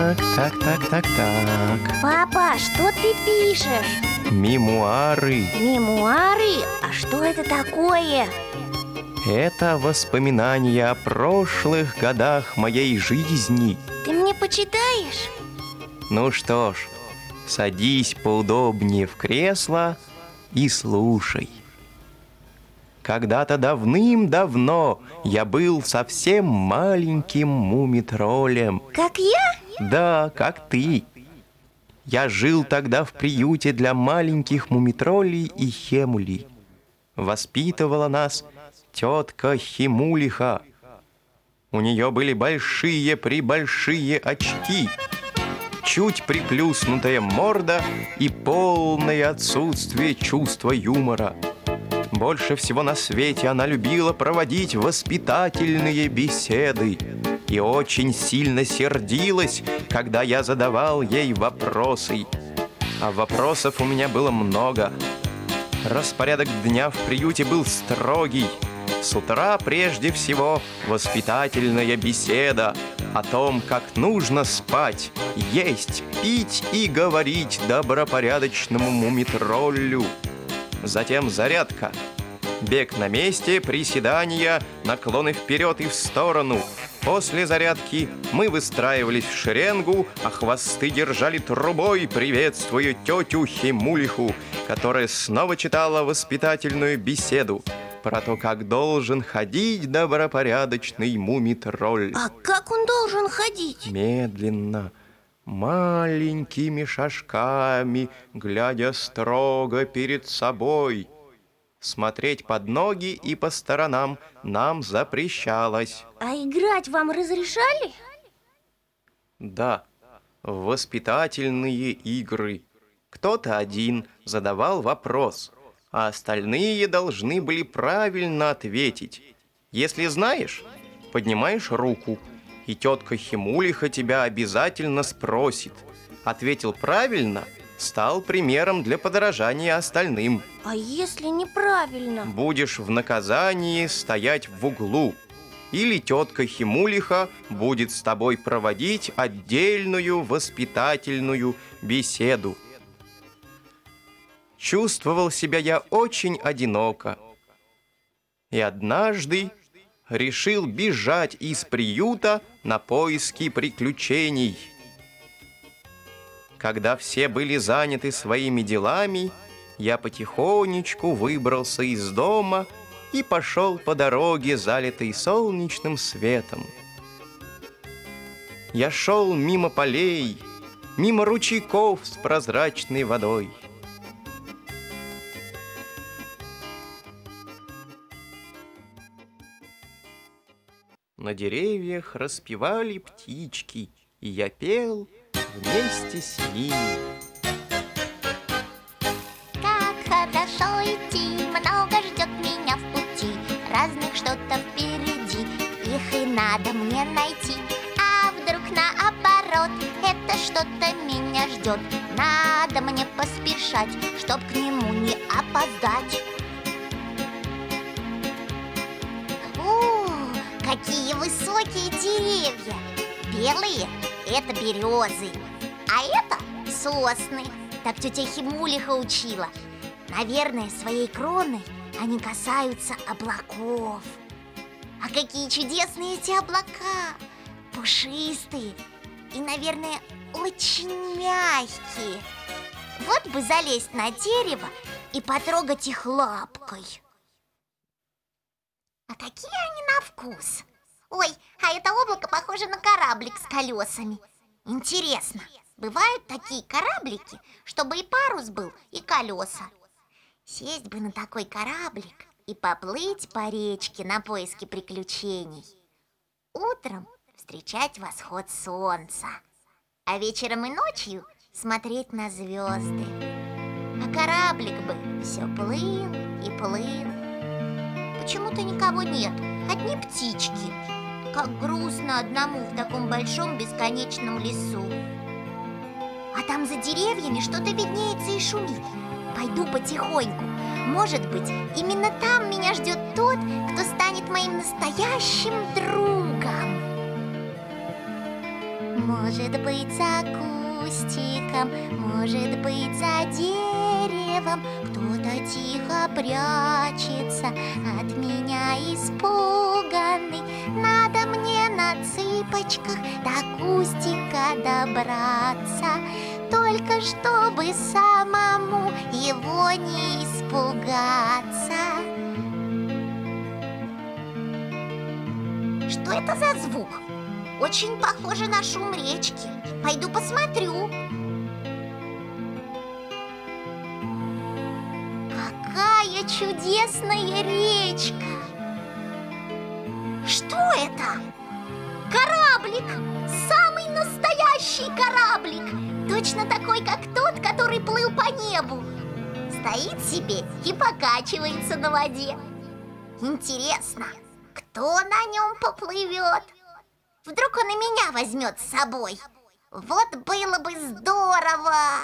Так. Папа, что ты пишешь? Мемуары. Мемуары? А что это такое? Это воспоминания о прошлых годах моей жизни. Ты мне почитаешь? Ну что ж, садись поудобнее в кресло и слушай. Когда-то давным-давно я был совсем маленьким мумитролем. Как я? Да, как ты. Я жил тогда в приюте для маленьких мумитролей и хемулей. Воспитывала нас тетка Химулиха. У нее были большие-пребольшие очки, чуть приплюснутая морда и полное отсутствие чувства юмора. Больше всего на свете она любила проводить воспитательные беседы и очень сильно сердилась, когда я задавал ей вопросы. А вопросов у меня было много. Распорядок дня в приюте был строгий. С утра прежде всего воспитательная беседа о том, как нужно спать, есть, пить и говорить добропорядочному мумитроллю. Затем зарядка. Бег на месте, приседания, наклоны вперед и в сторону. После зарядки мы выстраивались в шеренгу, а хвосты держали трубой, приветствуя тетю Химулиху, которая снова читала воспитательную беседу про то, как должен ходить добропорядочный мумитролль. А как он должен ходить? Медленно, маленькими шажками, глядя строго перед собой. Смотреть под ноги и по сторонам нам запрещалось. А играть вам разрешали? Да, воспитательные игры. Кто-то один задавал вопрос, а остальные должны были правильно ответить. Если знаешь, поднимаешь руку, и тетка Химулиха тебя обязательно спросит. Ответил правильно, стал примером для подражания остальным. А если неправильно? Будешь в наказании стоять в углу. Или тетка Химулиха будет с тобой проводить отдельную воспитательную беседу. Чувствовал себя я очень одиноко. И однажды решил бежать из приюта на поиски приключений. Когда все были заняты своими делами, я потихонечку выбрался из дома и пошел по дороге, залитой солнечным светом. Я шел мимо полей, мимо ручейков с прозрачной водой. На деревьях распевали птички, и я пел вместе с ними. Как хорошо идти, много ждет меня в пути, разных что-то впереди, их и надо мне найти. А вдруг наоборот, это что-то меня ждет, надо мне поспешать, чтоб к нему не опоздать. Какие высокие деревья! Белые – это березы, а это сосны. Так тетя Химулиха учила. Наверное, своей кроной они касаются облаков. А какие чудесные эти облака! Пушистые и, наверное, очень мягкие. Вот бы залезть на дерево и потрогать их лапкой. А какие они на вкус? Ой, а это облако похоже на кораблик с колесами. Интересно, бывают такие кораблики, чтобы и парус был, и колеса? Сесть бы на такой кораблик и поплыть по речке на поиски приключений. Утром встречать восход солнца, а вечером и ночью смотреть на звезды. А кораблик бы все плыл и плыл. Почему-то никого нет, одни птички. Как грустно одному в таком большом бесконечном лесу. А там за деревьями что-то виднеется и шумит. Пойду потихоньку. Может быть, именно там меня ждет тот, кто станет моим настоящим другом. Может быть, за кустиком, может быть, за деревом кто-то тихо прячется, от меня испуганный. Надо мне на цыпочках до кустика добраться, только чтобы самому его не испугаться. Что это за звук? Очень похоже на шум речки. Пойду посмотрю. Какая чудесная речка! Что это? Кораблик! Самый настоящий кораблик! Точно такой, как тот, который плыл по небу. Стоит себе и покачивается на воде. Интересно, кто на нем поплывет? Вдруг он и меня возьмет с собой. Вот было бы здорово.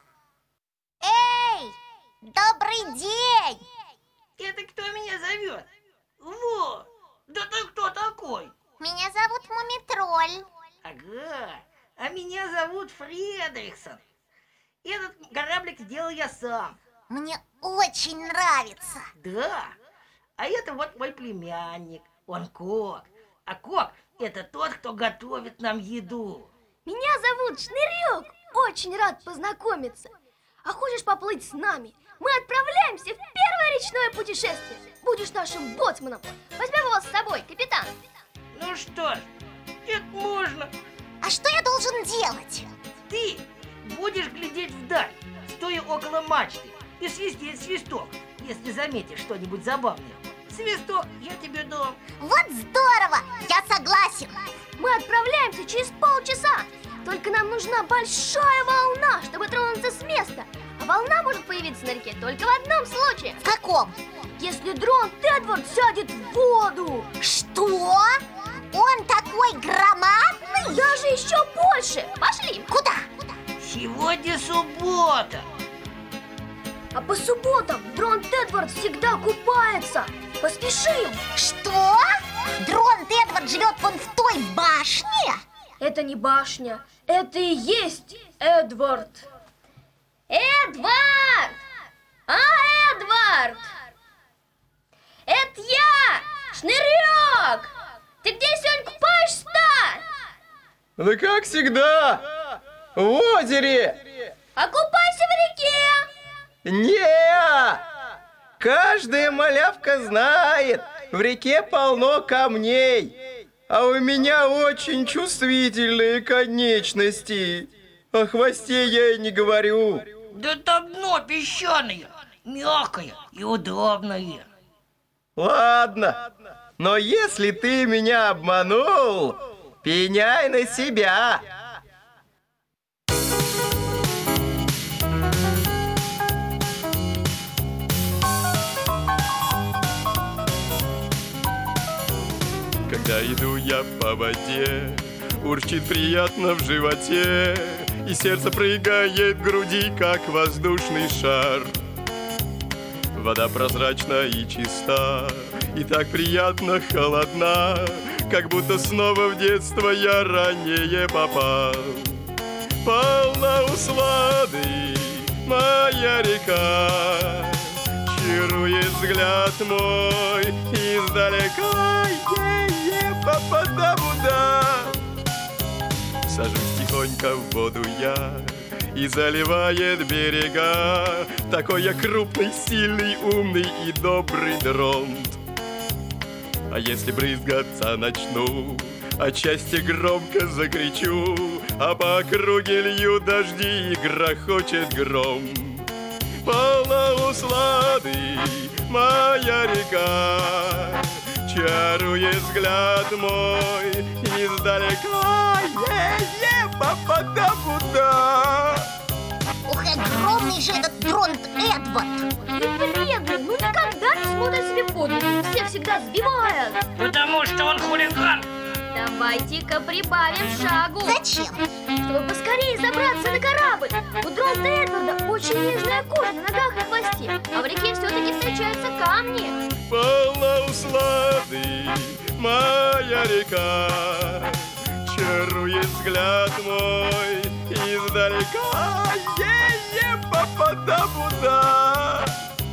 Эй, добрый день! Это кто меня зовет? Во! Да ты кто такой? Меня зовут Мумитроль. Ага, а меня зовут Фредриксон. Этот кораблик сделал я сам. Мне очень нравится. Да, а это вот мой племянник, он Кок. А Кок — это тот, кто готовит нам еду. Меня зовут Шнырек. Очень рад познакомиться. А хочешь поплыть с нами? Мы отправляемся в первое речное путешествие. Будешь нашим боцманом. Возьмем его с собой, капитан. Ну что ж, это можно. А что я должен делать? Ты будешь глядеть вдаль, стоя около мачты, и свистеть свисток, если заметишь что-нибудь забавное. Свисток я тебе дам. Вот здорово! Я согласен. Мы отправляемся через полчаса. Только нам нужна большая волна, чтобы тронуться с места. А волна может появиться на реке только в одном случае. В каком? Если дрон Эдвард сядет в воду. Что? Он такой громадный? Даже еще больше. Пошли. Куда? Сегодня суббота. А по субботам дрон Эдвард всегда купается. Поспешим. Что? Дрон Эдвард живет вон в той башне? Это не башня, это и есть Эдвард. Эдвард! А, Эдвард! Это я, Шнырек! Ты где сегодня купаешься-то? Да как всегда, в озере. А купайся в реке. Не! Каждая малявка знает, в реке полно камней. А у меня очень чувствительные конечности. О хвосте я и не говорю. Да там дно песчаное, мягкое и удобное. Ладно, но если ты меня обманул, пеняй на себя. Когда иду я по воде, урчит приятно в животе, и сердце прыгает в груди, как воздушный шар. Вода прозрачна и чиста, и так приятно холодна, как будто снова в детство я ранее попал. Полна услады моя река, чарует взгляд мой издалека. Па-па-да-бу-да. Сажусь тихонько в воду я, и заливает берега такой я крупный, сильный, умный и добрый дрон. А если брызгаться начну, отчасти громко закричу, а по округе льют дожди и грохочет гром. Полна услады моя река, чарует взгляд мой издалека. Па-па-да-бу-да. Ух, огромный же этот дрон Эдвард. И вредный, ну никогда не смотрит себе под ноги. Всех всегда сбивает. Потому что он хулиган. Давайте-ка прибавим шагу. Зачем? Чтобы поскорее забраться на корабль. У дрона Эдварда очень нежная кожа на ногах и хвосте, а в реке все-таки встречаются камни. Полна услады моя река, Первый взгляд мой издалека, па-па-да-бу-да.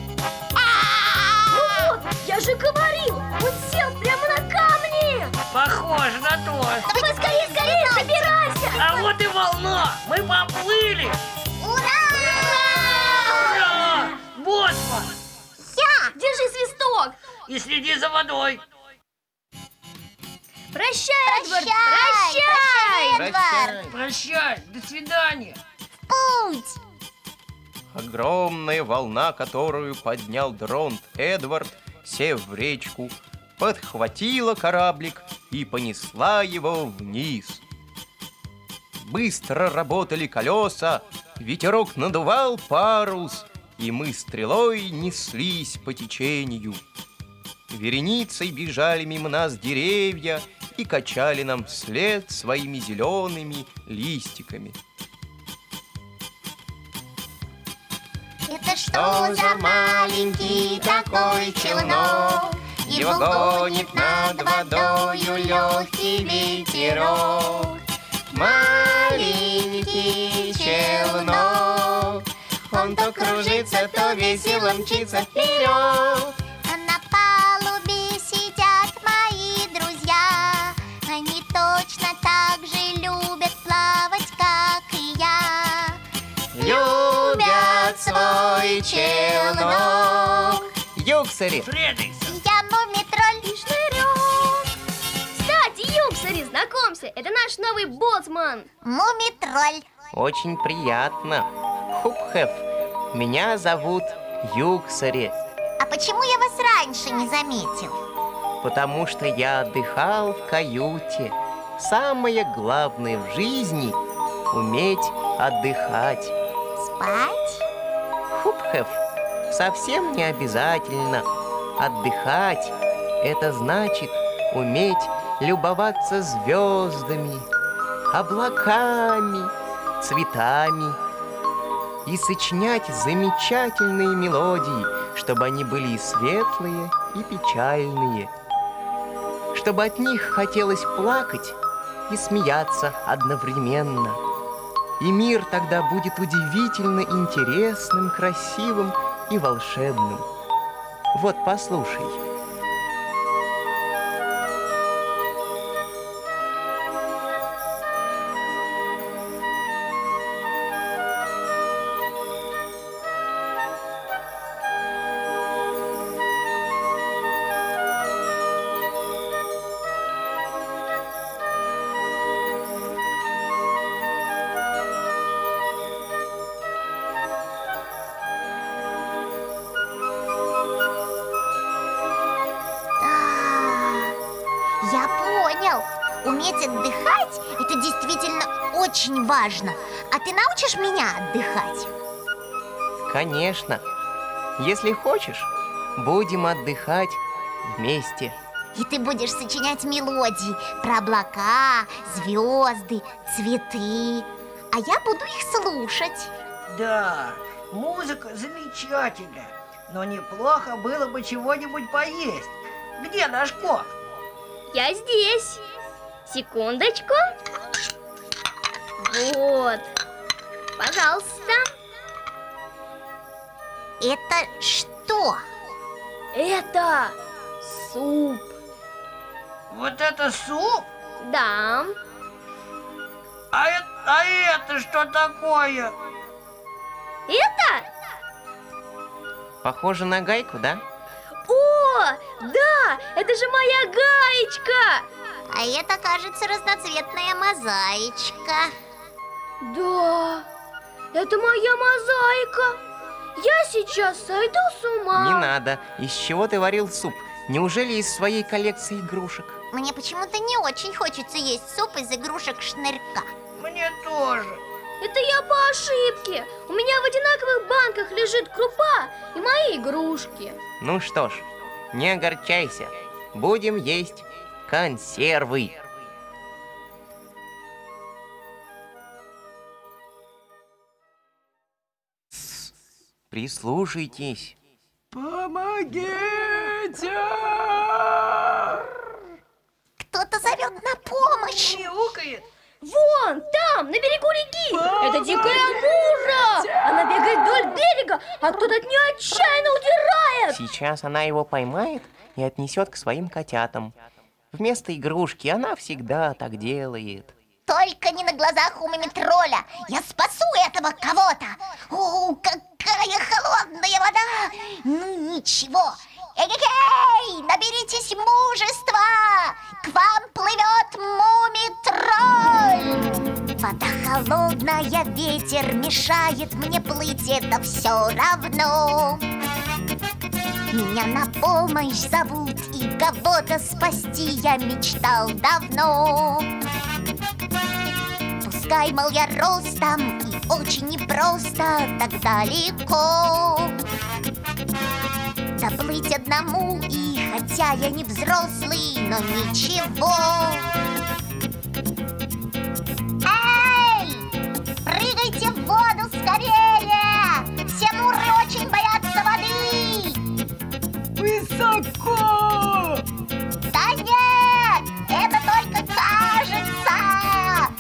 Вот, я же говорил, он сел прямо на камни! Похоже на то. Давай скорее, скорее, собирайся! А вот и волна. Мы поплыли. Ура! Ура! Боцман! Держи свисток! И следи за водой. Прощай, Эдвард! Прощай, Прощай! Эдвард! Прощай. До свидания. Путь! Огромная волна, которую поднял дронт Эдвард, сев в речку, подхватила кораблик и понесла его вниз. Быстро работали колеса, ветерок надувал парус, и мы стрелой неслись по течению. Вереницей бежали мимо нас деревья и качали нам вслед своими зелеными листиками. Это что за маленький такой челнок? Его гонит над водою легкий ветерок. Маленький челнок, он то кружится, то весело мчится вперед. А на палубе сидят мои друзья. Они точно так же любят плавать, как и я. Любят свой челнок. Юксари! Фредериксон. Я мумитроль и Шнырек. Кстати, Юксари, знакомься, это наш новый боцман! Мумитроль. Очень приятно. Хупхеф, меня зовут Юксари, А почему я вас раньше не заметил? потому что я отдыхал в каюте. Самое главное в жизни — уметь отдыхать. Спать? Хупхеф, совсем не обязательно. Отдыхать — это значит уметь любоваться звездами, облаками, цветами и сочинять замечательные мелодии, чтобы они были и светлые, и печальные, чтобы от них хотелось плакать и смеяться одновременно. И мир тогда будет удивительно интересным, красивым и волшебным. Вот, послушай. Я понял. Уметь отдыхать – это действительно очень важно. А ты научишь меня отдыхать? Конечно. Если хочешь, будем отдыхать вместе. И ты будешь сочинять мелодии про облака, звезды, цветы. А я буду их слушать. Да, музыка замечательная. Но неплохо было бы чего-нибудь поесть. Где наш кот? Я здесь. Секундочку. Вот. Пожалуйста. Это что? Это суп. Вот это суп? Да. А это что такое? Это? Похоже на гайку, да? О, да, это же моя гаечка. А это, кажется, разноцветная мозаичка. Да, это моя мозаика. Я сейчас сойду с ума. Не надо. Из чего ты варил суп? Неужели из своей коллекции игрушек? Мне почему-то не очень хочется есть суп из игрушек Шнырька. Мне тоже. Это я по ошибке. У меня в одинаковых банках лежит крупа и мои игрушки. Ну что ж, не огорчайся. Будем есть консервы. Прислушайтесь. Помогите! Кто-то зовет на помощь. Мяукает. Вон, там, на берегу реки. Это дикая мура. Она бегает вдоль берега, а тот от нее отчаянно удирает. Сейчас она его поймает и отнесет к своим котятам. Вместо игрушки она всегда так делает. Только не на глазах у Мумитроля. Я спасу этого кого-то. О, какая холодная вода. Ну ничего. Эй, наберитесь мужества. К вам плывет Мумитроль. Вода холодная, ветер мешает мне плыть, это все равно. Меня на помощь зовут, и кого-то спасти я мечтал давно. Пускай, мол, я ростом и очень непросто так далеко доплыть одному, и хотя я не взрослый, но ничего. Эй, прыгайте в воду скорее! Все муры очень боятся воды! Высоко! Да нет, это только кажется!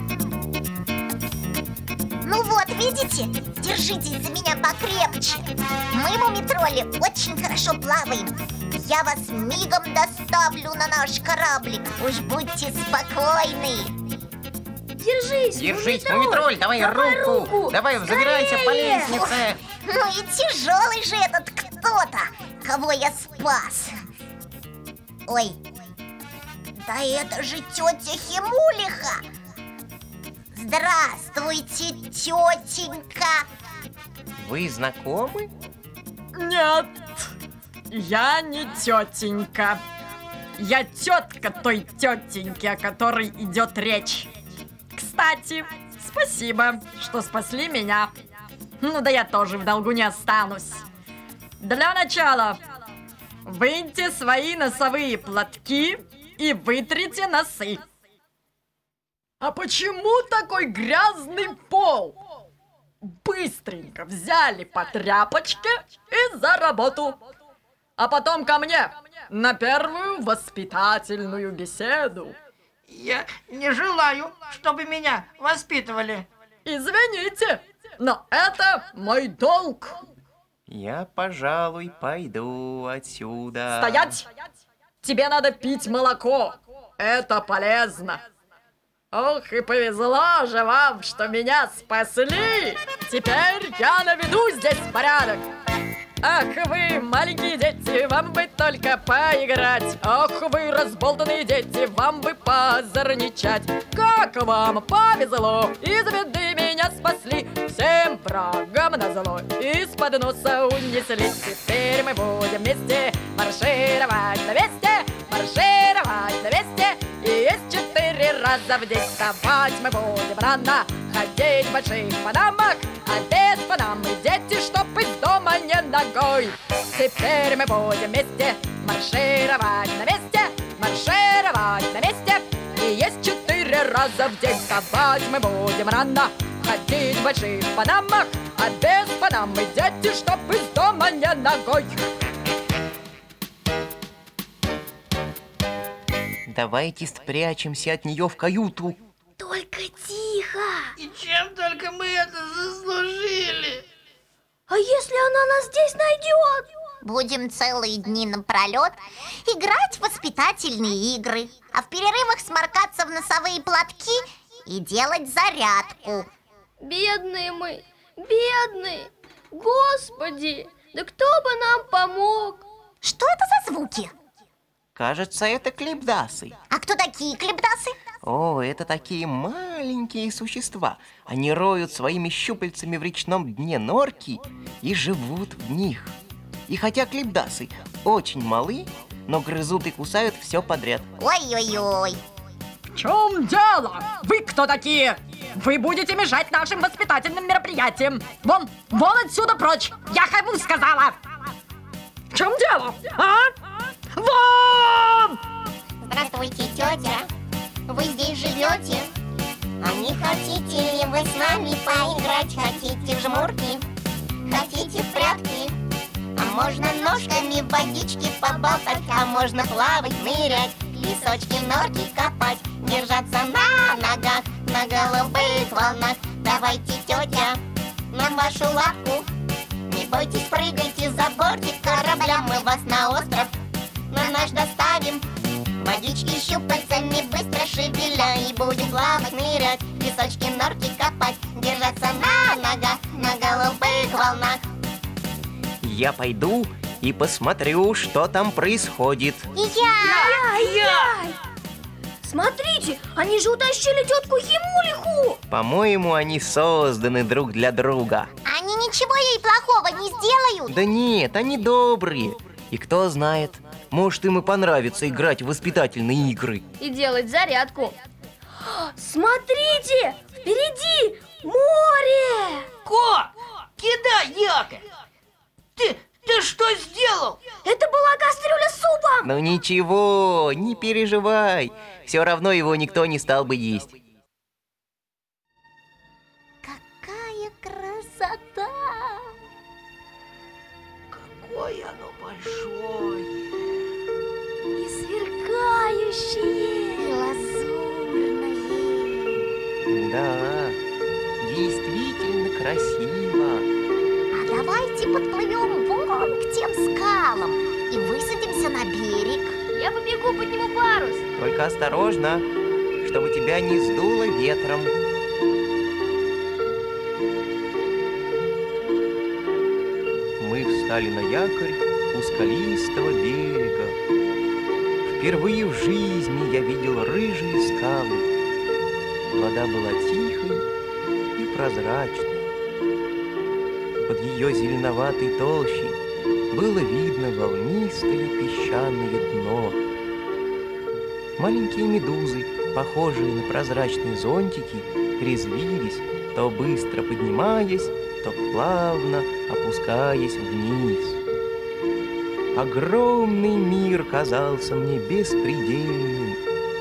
Ну вот, видите? Держитесь за меня покрепче. Мы, мумитроли, очень хорошо плаваем. Я вас мигом доставлю на наш кораблик. Уж будьте спокойны. Держись, Держись, Мумитроль, давай руку. Давай, забирайся по лестнице. Ну и тяжелый же этот кто-то, кого я спас. Ой, да это же тетя Химулиха. Здравствуйте, тетенька. Вы знакомы? Нет, я не тетенька. Я тетка той тетеньки, о которой идет речь. Кстати, спасибо, что спасли меня. Ну да я тоже в долгу не останусь. Для начала выньте свои носовые платки и вытрите носы. А почему такой грязный пол? Быстренько взяли по тряпочке и за работу. А потом ко мне на первую воспитательную беседу. Я не желаю, чтобы меня воспитывали. Извините, но это мой долг. Я, пожалуй, пойду отсюда. Стоять! Тебе надо пить молоко. Это полезно. Ох, и повезло же вам, что меня спасли. Теперь я наведу здесь порядок. Ах, вы, маленькие дети, вам бы только поиграть. Ах, вы, разболтанные дети, вам бы позорничать. Как вам повезло, из беды меня спасли. Всем врагам назло из-под носа унесли. Теперь мы будем вместе маршировать на месте, маршировать на месте. И есть 4 раза в день. Вставать мы будем рано, ходить в больших панамах, а без панамы дети, чтоб из дома не ногой. Теперь мы будем вместе маршировать на месте, маршировать на месте. И есть 4 раза в день. Вставать мы будем рано, ходить в больших панамах, а без панамы дети, чтоб из дома не ногой. Давайте спрячемся от нее в каюту. Только тихо. И чем только мы это заслужили? А если она нас здесь найдет? Будем целые дни напролет играть в воспитательные игры, а в перерывах сморкаться в носовые платки и делать зарядку. Бедные мы, бедные. Господи, да кто бы нам помог? Что это за звуки? Кажется, это клипдасы. А кто такие клипдасы? О, это такие маленькие существа. Они роют своими щупальцами в речном дне норки и живут в них. И хотя клипдасы очень малы, но грызут и кусают все подряд. Ой-ой-ой. В чем дело? Вы кто такие? Вы будете мешать нашим воспитательным мероприятиям. Вон отсюда прочь. Я кому сказала? В чем дело? А? Вон! Здравствуйте, тетя. Вы здесь живете? А не хотите ли вы с нами поиграть? Хотите в жмурки? Хотите в прятки? А можно ножками в водичке поболтать? А можно плавать, нырять, песочки в норке копать? держаться на ногах, на голубых волнах. Давайте, тетя, нам вашу лапку. Не бойтесь, прыгайте за бортик корабля. Мы вас на остров, на наш доставим. Водички щупальцами быстро шевеля. И будем плавать, нырять, песочки, норки копать. Держаться на ногах, на голубых волнах. Я пойду и посмотрю, что там происходит. И я! Смотрите, они же утащили тетку Химулиху. По-моему, они созданы друг для друга. Они ничего ей плохого не сделают. Да нет, они добрые. И кто знает, может, им и понравится играть в воспитательные игры. И делать зарядку. Смотрите, впереди море. Ко! Кидай якорь! Ты что сделал? Это была кастрюля с супом. Ну ничего, не переживай. Все равно его никто не стал бы есть. Какая красота! Какое оно большое! И сверкающие. И лазурное. Да, действительно красиво. А давайте подплывем вон к тем скалам и высадимся на берег. Я побегу, подниму парус. Только осторожно, чтобы тебя не сдуло ветром. Мы встали на якорь у скалистого берега. Впервые в жизни я видел рыжие скалы. Вода была тихой и прозрачной. Под ее зеленоватой толщей было видно волнистое песчаное дно. Маленькие медузы, похожие на прозрачные зонтики, резвились, то быстро поднимаясь, то плавно опускаясь вниз. Огромный мир казался мне беспредельным.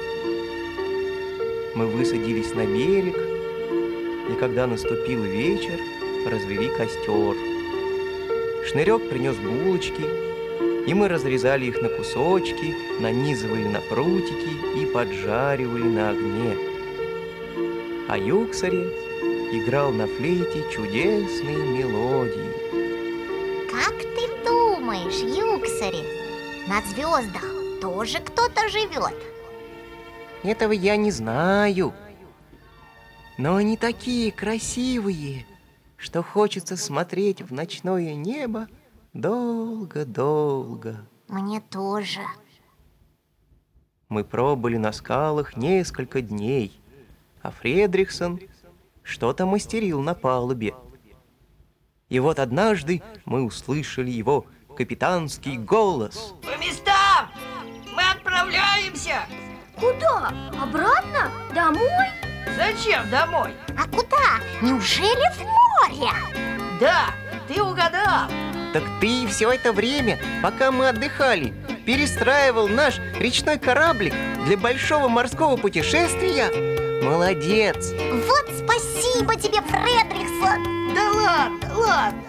Мы высадились на берег, и когда наступил вечер, развели костер. Шнырек принес булочки, и мы разрезали их на кусочки, нанизывали на прутики и поджаривали на огне. А Юксари играл на флейте чудесные мелодии. Как ты думаешь, Юксари, на звездах тоже кто-то живет? Этого я не знаю, но они такие красивые, что хочется смотреть в ночное небо долго-долго. Мне тоже. Мы пробыли на скалах несколько дней, а Фредрихсон что-то мастерил на палубе. И вот однажды мы услышали его капитанский голос. По местам! Мы отправляемся! Куда? Обратно? Домой? Зачем домой? А куда? Неужели в море? Да, ты угадал! Так ты все это время, пока мы отдыхали, перестраивал наш речной кораблик для большого морского путешествия? Молодец! Вот спасибо тебе, Фредрихсон! Да ладно, ладно!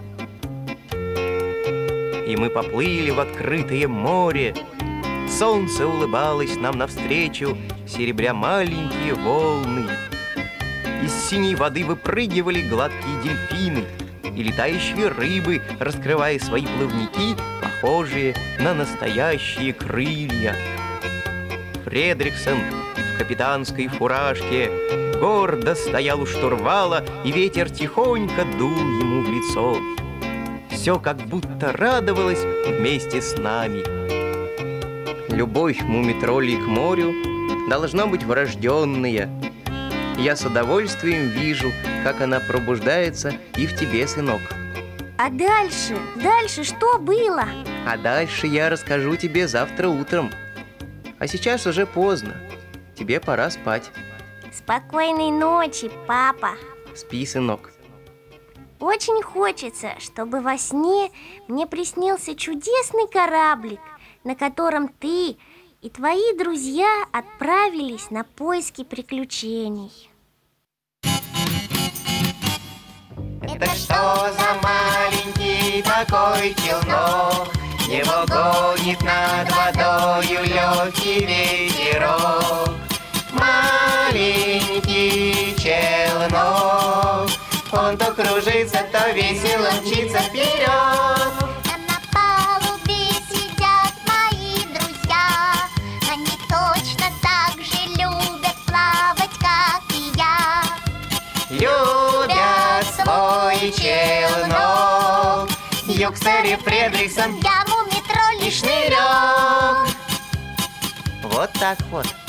И мы поплыли в открытое море. Солнце улыбалось нам навстречу, серебря маленькие волны. Из синей воды выпрыгивали гладкие дельфины и летающие рыбы, раскрывая свои плавники, похожие на настоящие крылья. Фредрихсон в капитанской фуражке гордо стоял у штурвала, и ветер тихонько дул ему в лицо. Все как будто радовалось вместе с нами. Любовь мумитроллей к морю должна быть врожденная. Я с удовольствием вижу, как она пробуждается и в тебе, сынок. А дальше? Дальше что было? А дальше я расскажу тебе завтра утром. А сейчас уже поздно. Тебе пора спать. Спокойной ночи, папа. Спи, сынок. Очень хочется, чтобы во сне мне приснился чудесный кораблик, на котором ты и твои друзья отправились на поиски приключений. Это что за маленький такой челнок? Его гонит над водою легкий ветерок. маленький челнок. Он то кружится, то весело мчится вперед. А на палубе сидят мои друзья. Они точно так же любят плавать, как и я. Любят свой челнок. Юксери, Фредриксон, Я мумий-тролль и Шнырек. Вот так вот.